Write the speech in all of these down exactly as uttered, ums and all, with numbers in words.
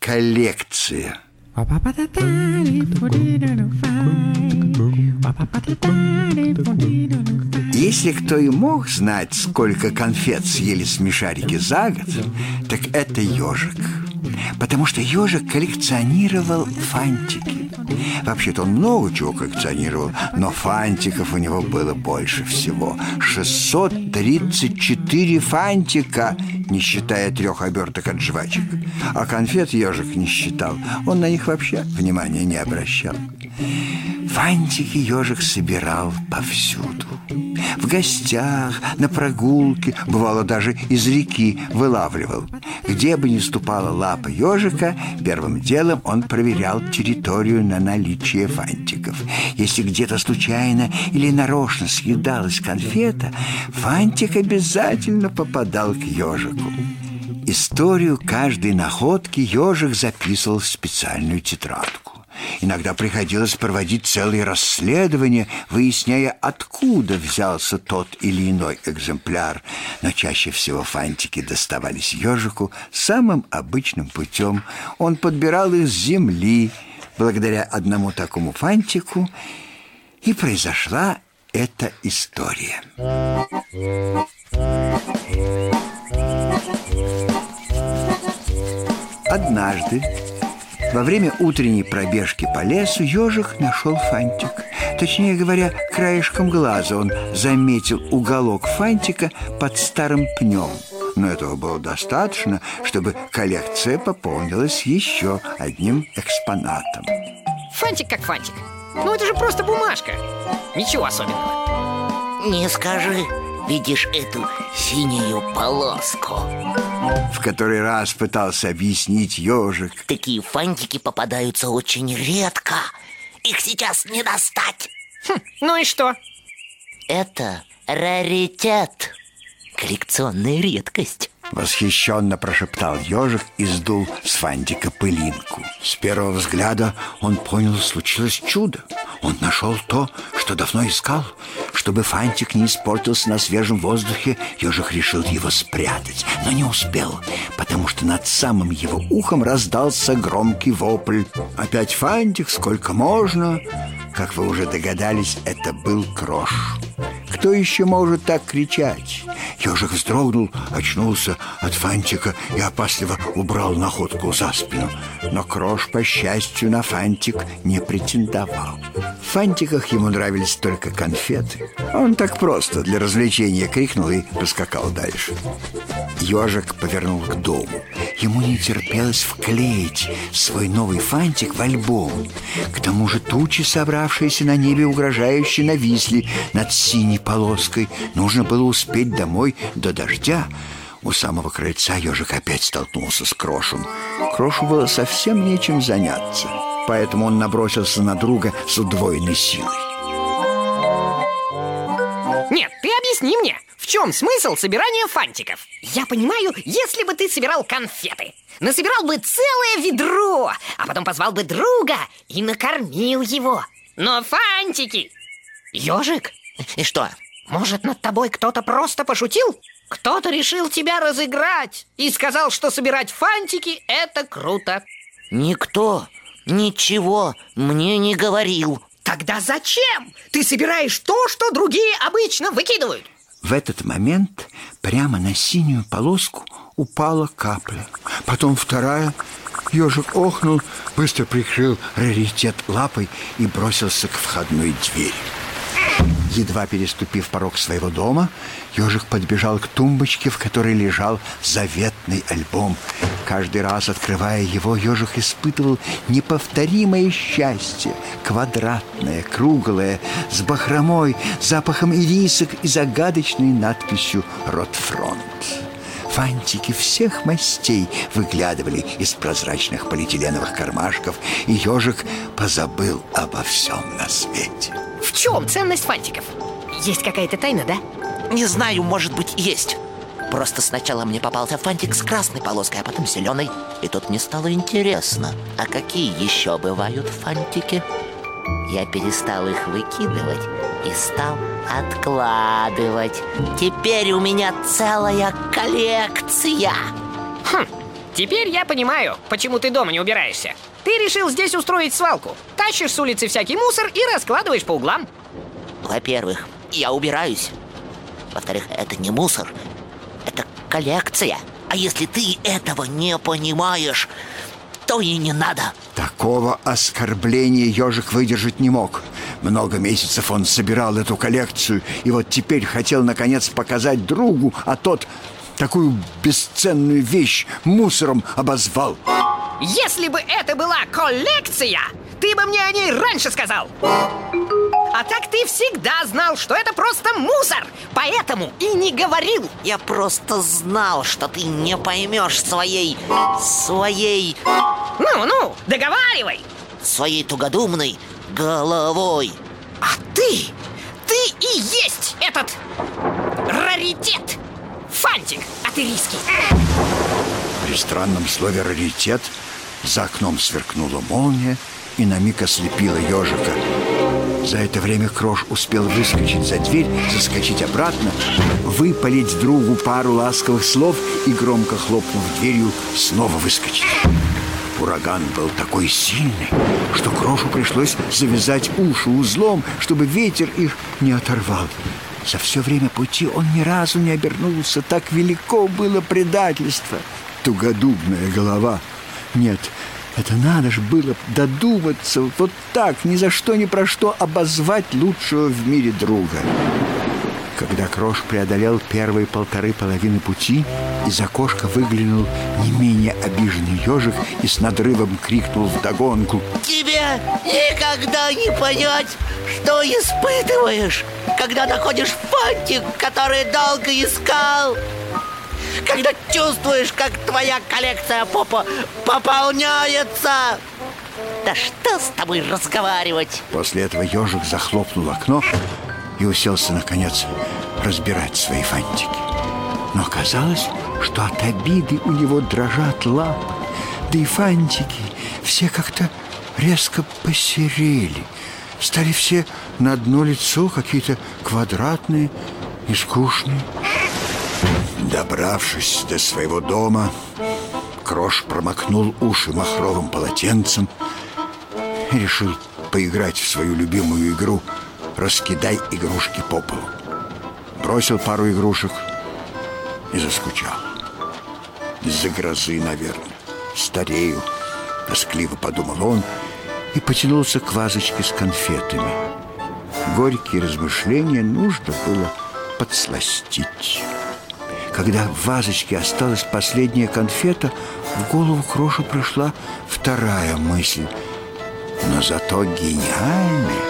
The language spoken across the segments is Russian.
коллекция. Если кто и мог знать, сколько конфет съели смешарики за год, так это ежик. Потому что ежик коллекционировал фантики. Вообще-то он много чего коллекционировал, но фантиков у него было больше всего. шестьсот тридцать четыре фантика, не считая трех оберток от жвачек. А конфет ежик не считал. Он на них вообще внимания не обращал. Фантики ежик собирал повсюду. В гостях, на прогулке, бывало, даже из реки вылавливал. Где бы ни ступала лапа ежика, первым делом он проверял территорию на наличие фантиков. Если где-то случайно или нарочно съедалась конфета, фантик обязательно попадал к ежику. Историю каждой находки ежик записывал в специальную тетрадку. Иногда приходилось проводить целые расследования, выясняя, откуда взялся тот или иной экземпляр. Но чаще всего фантики доставались ежику самым обычным путем. Он подбирал их с земли. Благодаря одному такому фантику и произошла эта история. Однажды во время утренней пробежки по лесу ежик нашел фантик. Точнее говоря, краешком глаза он заметил уголок фантика под старым пнем. Но этого было достаточно, чтобы коллекция пополнилась еще одним экспонатом. Фантик как фантик. Ну это же просто бумажка. Ничего особенного. Не скажи. Видишь эту синюю полоску? В который раз пытался объяснить ежик. Такие фантики попадаются очень редко. Их сейчас не достать. Хм, ну и что? Это раритет. Коллекционная редкость. Восхищенно прошептал ежик и сдул с фантика пылинку. С первого взгляда он понял, случилось чудо. Он нашел то, что давно искал. Чтобы фантик не испортился на свежем воздухе, ежик решил его спрятать, но не успел, потому что над самым его ухом раздался громкий вопль. «Опять фантик, сколько можно?» Как вы уже догадались, это был Крош. Кто еще может так кричать? Ежик вздрогнул, очнулся от фантика и опасливо убрал находку за спину. Но Крош, по счастью, на фантик не претендовал. В фантиках ему нравились только конфеты. Он так просто для развлечения крикнул и поскакал дальше. Ежик повернул к дому. Ему не терпелось вклеить свой новый фантик в альбом. К тому же тучи, собравшиеся на небе, угрожающе нависли над синей полоской. Нужно было успеть домой до дождя. У самого крыльца ежик опять столкнулся с Крошем. Крошу было совсем нечем заняться, поэтому он набросился на друга с удвоенной силой. Нет, ты объясни мне, в чем смысл собирания фантиков? Я понимаю, если бы ты собирал конфеты, насобирал бы целое ведро, а потом позвал бы друга и накормил его. Но фантики... Ежик? И что? Может, над тобой кто-то просто пошутил? Кто-то решил тебя разыграть и сказал, что собирать фантики – это круто. Никто ничего мне не говорил. Тогда зачем ты собираешь то, что другие обычно выкидывают? В этот момент прямо на синюю полоску упала капля. Потом вторая. Ежик охнул, быстро прикрыл раритет лапой и бросился к входной двери. Едва переступив порог своего дома, ежик подбежал к тумбочке, в которой лежал заветный альбом. Каждый раз, открывая его, ежик испытывал неповторимое счастье. Квадратное, круглое, с бахромой, запахом ирисок и загадочной надписью «Ротфронт». Фантики всех мастей выглядывали из прозрачных полиэтиленовых кармашков, и ежик позабыл обо всем на свете. В чем ценность фантиков? Есть какая-то тайна, да? Не знаю, может быть, есть. Просто сначала мне попался фантик с красной полоской, а потом зеленой. И тут мне стало интересно, а какие еще бывают фантики? Я перестал их выкидывать и стал откладывать. Теперь у меня целая коллекция. Хм, Теперь я понимаю, почему ты дома не убираешься. Ты решил здесь устроить свалку. Тащишь с улицы всякий мусор и раскладываешь по углам. Во-первых, я убираюсь. Во-вторых, это не мусор, это коллекция. А если ты этого не понимаешь, то и не надо. Такого оскорбления ежик выдержать не мог. Много месяцев он собирал эту коллекцию, и вот теперь хотел наконец показать другу, а тот такую бесценную вещь мусором обозвал. Если бы это была коллекция, ты бы мне о ней раньше сказал. А так ты всегда знал, что это просто мусор, поэтому и не говорил. Я просто знал, что ты не поймешь своей... Своей... Ну-ну, договаривай. Своей тугодумной головой. А ты, ты и есть этот раритет. Фантик атырийский. При странном слове «раритет» за окном сверкнула молния и на миг ослепила ежика. За это время Крош успел выскочить за дверь, заскочить обратно, выпалить другу пару ласковых слов и, громко хлопнув дверью, снова выскочить. Ураган был такой сильный, что Крошу пришлось завязать уши узлом, чтобы ветер их не оторвал. За все время пути он ни разу не обернулся. Так велико было предательство. Тугодумная голова. Нет, это надо ж было додуматься вот так, ни за что, ни про что обозвать лучшего в мире друга. Когда Крош преодолел первые полторы половины пути, из окошка выглянул не менее обиженный ежик и с надрывом крикнул вдогонку: «Тебе никогда не понять, что испытываешь, когда находишь фантик, который долго искал, когда чувствуешь, как твоя коллекция попа пополняется. Да что с тобой разговаривать?» После этого ежик захлопнул окно и уселся, наконец, разбирать свои фантики. Но оказалось, что от обиды у него дрожат лапы, да и фантики все как-то резко посерели. Стали все на одно лицо какие-то квадратные и скучные. Добравшись до своего дома, Крош промокнул уши махровым полотенцем и решил поиграть в свою любимую игру «Раскидай игрушки по полу». Бросил пару игрушек и заскучал. Из-за грозы, наверное. Старею, тоскливо подумал он и потянулся к вазочке с конфетами. Горькие размышления нужно было подсластить. Когда в вазочке осталась последняя конфета, в голову Крошу пришла вторая мысль, но зато гениальная.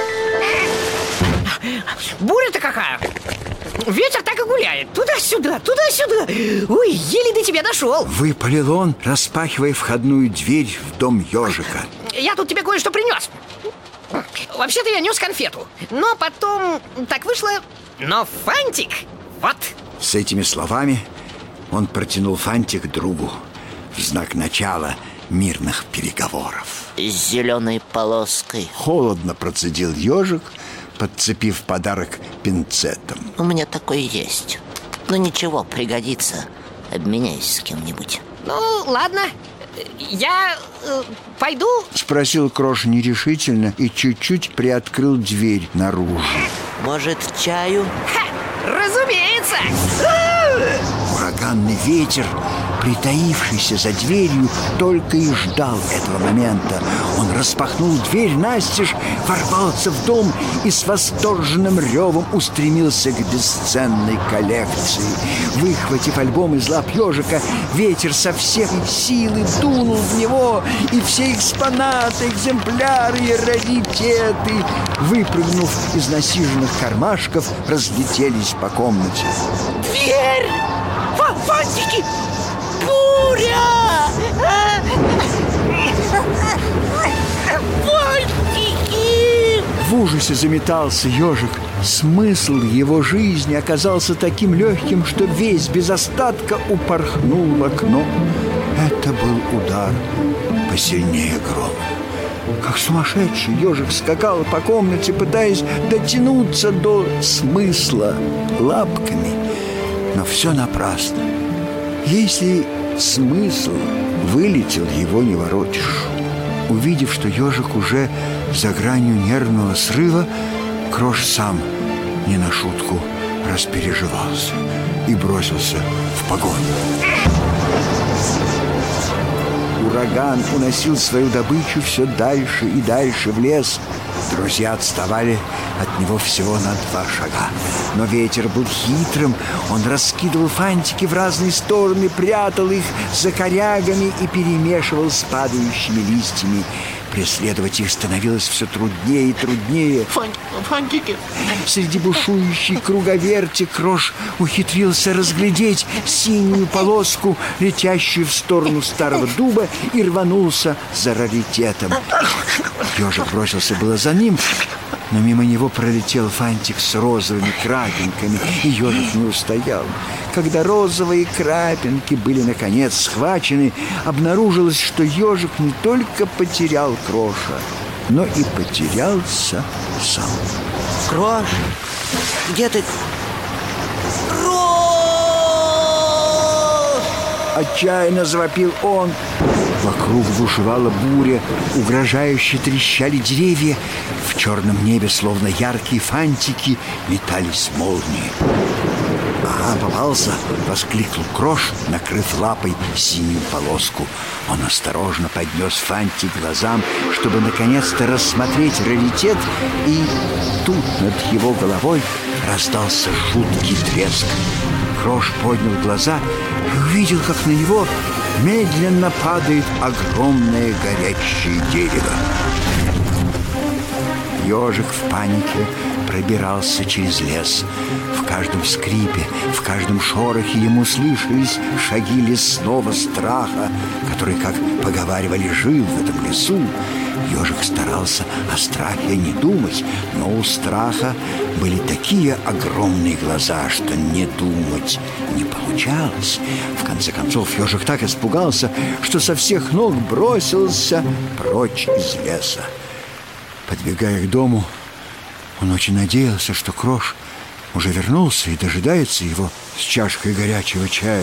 Буря-то какая! Ветер так и гуляет. Туда-сюда, туда-сюда. Ой, еле до тебя дошел. Выпалил он, распахивая входную дверь в дом ежика. Я тут тебе кое-что принес. Вообще-то я нес конфету, но потом так вышло. Но фантик, вот. С этими словами он протянул фантик другу в знак начала мирных переговоров. С зеленой полоской. Холодно процедил ежик, подцепив подарок пинцетом. У меня такой есть. Ну ничего, пригодится. Обменяйся с кем-нибудь. Ну, ладно. Я э, пойду? Спросил Крош нерешительно и чуть-чуть приоткрыл дверь наружу. Может, чаю? Ха, разумеется! Ураганный ветер, притаившийся за дверью, только и ждал этого момента. Он распахнул дверь настежь, ворвался в дом и с восторженным ревом устремился к бесценной коллекции. Выхватив альбом из лап ежика, ветер со всей силы дунул в него, и все экспонаты, экземпляры и раритеты, выпрыгнув из насиженных кармашков, разлетелись по комнате. Дверь! Фантики! Буря! Фантики! В ужасе заметался ежик. Смысл его жизни оказался таким легким, что весь без остатка упорхнул в окно. Это был удар посильнее грома. Как сумасшедший ежик скакал по комнате, пытаясь дотянуться до смысла лапками. Но все напрасно. Если смысл вылетел, его не воротишь. Увидев, что ежик уже за гранью нервного срыва, Крош сам не на шутку распереживался и бросился в погоню. Ураган уносил свою добычу все дальше и дальше в лес. Друзья отставали от него всего на два шага. Но ветер был хитрым. Он раскидывал фантики в разные стороны, прятал их за корягами и перемешивал с падающими листьями. Преследовать их становилось все труднее и труднее. Фан... Фантики. Среди бушующей круговерти Крош ухитрился разглядеть синюю полоску, летящую в сторону старого дуба, и рванулся за раритетом. Ежик бросился было за ним, но мимо него пролетел фантик с розовыми крапинками, и ежик не устоял. Когда розовые крапинки были наконец схвачены, обнаружилось, что ежик не только потерял Кроша, но и потерялся сам. Крош, где ты? Крош! Отчаянно завопил он. Вокруг бушевала буря, угрожающе трещали деревья. В черном небе, словно яркие фантики, метались молнии. «Ага, попался!» — воскликнул Крош, накрыв лапой синюю полоску. Он осторожно поднес фантик к глазам, чтобы наконец-то рассмотреть раритет, и тут над его головой раздался жуткий треск. Крош поднял глаза и увидел, как на него медленно падает огромное горящее дерево. Ежик в панике пробирался через лес. В каждом скрипе, в каждом шорохе ему слышались шаги лесного страха, который, как поговаривали, жил в этом лесу. Ежик старался о страхе не думать, но у страха были такие огромные глаза, что не думать не получалось. В конце концов, ежик так испугался, что со всех ног бросился прочь из леса. Подбегая к дому, он очень надеялся, что Крош уже вернулся и дожидается его с чашкой горячего чая.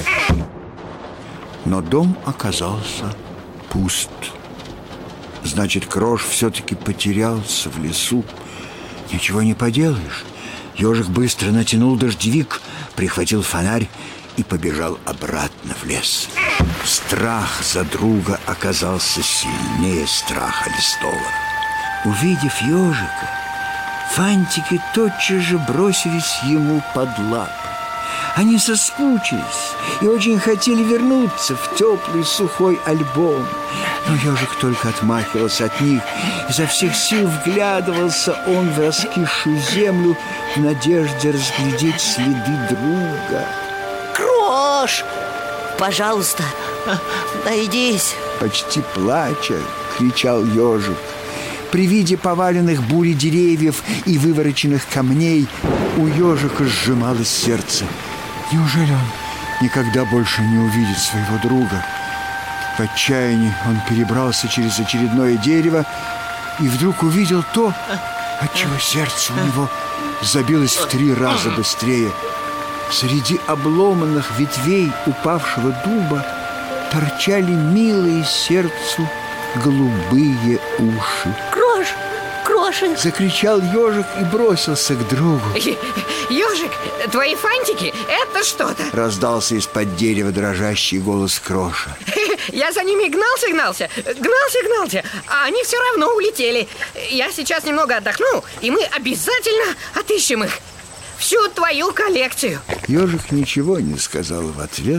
Но дом оказался пуст. Значит, Крош все-таки потерялся в лесу. Ничего не поделаешь. Ежик быстро натянул дождевик, прихватил фонарь и побежал обратно в лес. Страх за друга оказался сильнее страха лесного. Увидев ежика, фантики тотчас же бросились ему под лапы. Они соскучились и очень хотели вернуться в теплый сухой альбом. Но ежик только отмахивался от них. Изо всех сил вглядывался он в раскисшую землю в надежде разглядеть следы друга. Крош, пожалуйста, найдись. Почти плача, кричал ежик. При виде поваленных бурей деревьев и вывороченных камней у ежика сжималось сердце. Неужели он никогда больше не увидит своего друга? В отчаянии он перебрался через очередное дерево и вдруг увидел то, отчего сердце у него забилось в три раза быстрее. Среди обломанных ветвей упавшего дуба торчали милые сердцу голубые уши. Крош! Крошин! Закричал ежик и бросился к другу. Ежик, твои фантики — это что-то. Раздался из-под дерева дрожащий голос Кроша. Я за ними гнался-гнался, гнался-гнался, а они все равно улетели. Я сейчас немного отдохну, и мы обязательно отыщем их. Всю твою коллекцию. Ежик ничего не сказал в ответ.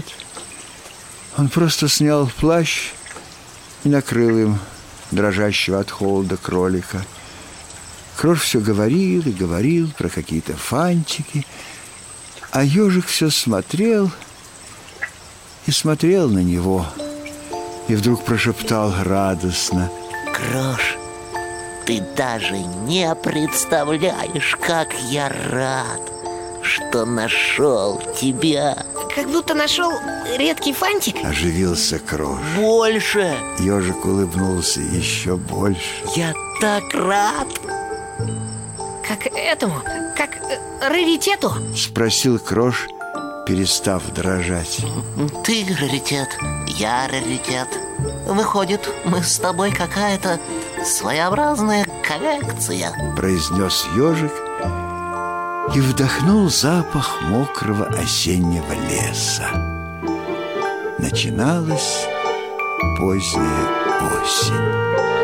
Он просто снял плащ и накрыл им дрожащего от холода кролика. Крош все говорил и говорил про какие-то фантики, а ежик все смотрел и смотрел на него, и вдруг прошептал радостно: Крош, ты даже не представляешь, как я рад, что нашел тебя. Как будто нашел редкий фантик. Оживился Крош. Больше. Ежик улыбнулся еще больше. Я так рад. Как этому? Как э, раритету? Спросил Крош перестав дрожать. Ты раритет, я раритет. Выходит, мы с тобой какая-то своеобразная коллекция, произнес ежик и вдохнул запах мокрого осеннего леса. Начиналась поздняя осень.